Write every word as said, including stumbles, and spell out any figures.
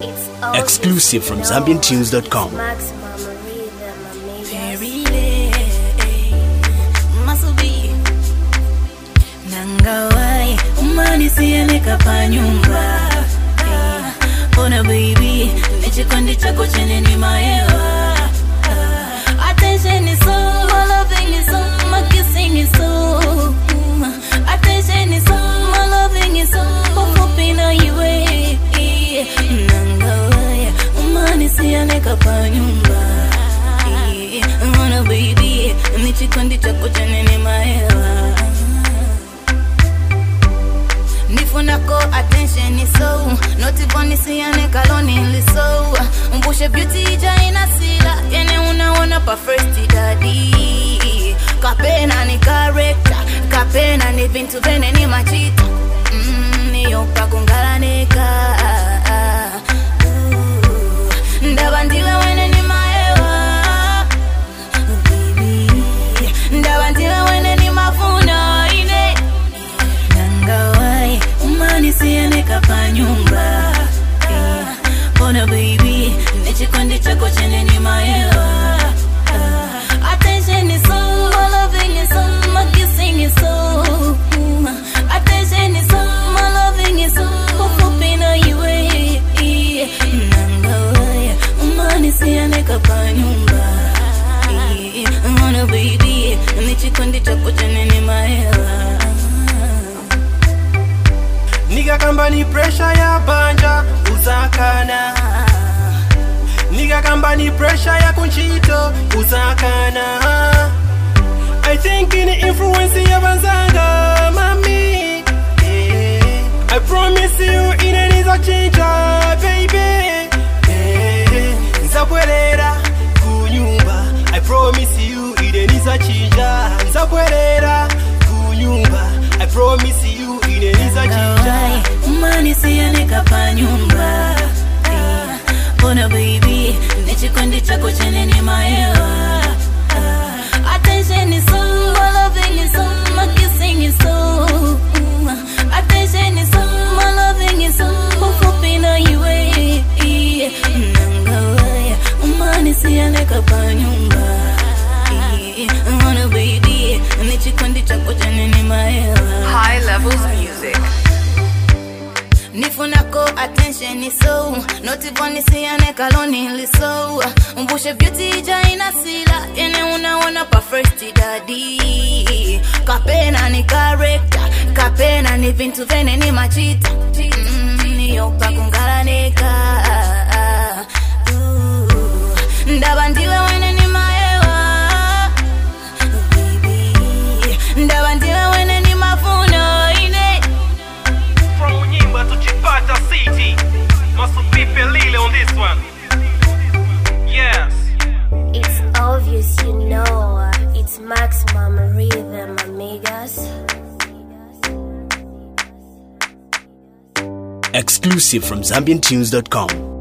Exclusive from Zambian Tunes dot com. Nangawai umani siyaneka pa nyumba Ona baby nichikondi chako chenye ni maewa Attention is so, my loving is so, my kissing is so Attention is so, my loving is so, popopina iwe Nangawai umani siyaneka pa nyumba Ona baby nichikondi chako chenye ni maewa Nifunako attention is so Not even siyane kaloni li so Umbushe beauty jaina sila Yene unaona pa first daddy Kapena ni character Kapena ni vintu vene ni machita Mmm, niyo pa kungala neka Ndabandiwe wene ni maewa Baby Ndabandiwe wene ni mafuna ine Nangawai umani siyaneka pa nyumba Bona baby nichikondi chako chenye ni maewa Attention is so, my loving is so, my kissing is so Attention is so, my loving is so, popopina iwe Nangawai umani siyaneka pa nyumba Bona baby nichikondi chako chenye ni maewa Niga kamba ni pressure ya banja uzakana Niga kamba ni pressure ya kunchito uzakana I think in influence ya banzanga mami yeah. I promise you in a nizo chinja baby yeah. Nzabwerera kunyumba I promise you in a nizo chinja Nzabwerera kunyumba I promise you in a nizo chinja Umani siyaneka pa nyumba Bona baby nichikondi chako chenye ni maewa Attention is so, my loving is so, my kissing is so Attention is so, my loving is so, popopina iwe Nangawai umani siyaneka pa nyumba Bona baby nichikondi chako chenye ni maewa High Levels Music. Nifunako attention is so Not even siyane kaloni li so Umbushe beauty jaina sila Yene unaona pa first daddy Kapena ni character Kapena ni vintu vene ni machita mm, Niyo pa kungala neka Ndabandiwe wene ni maewa Baby Ndabandiwe wene ni mafuna ine From Nyimba to Chipata City Must be Pelile on this one. Yes. It's obvious you know It's Maximum Rhythm, amigas. Exclusive from Zambian Tunes dot com.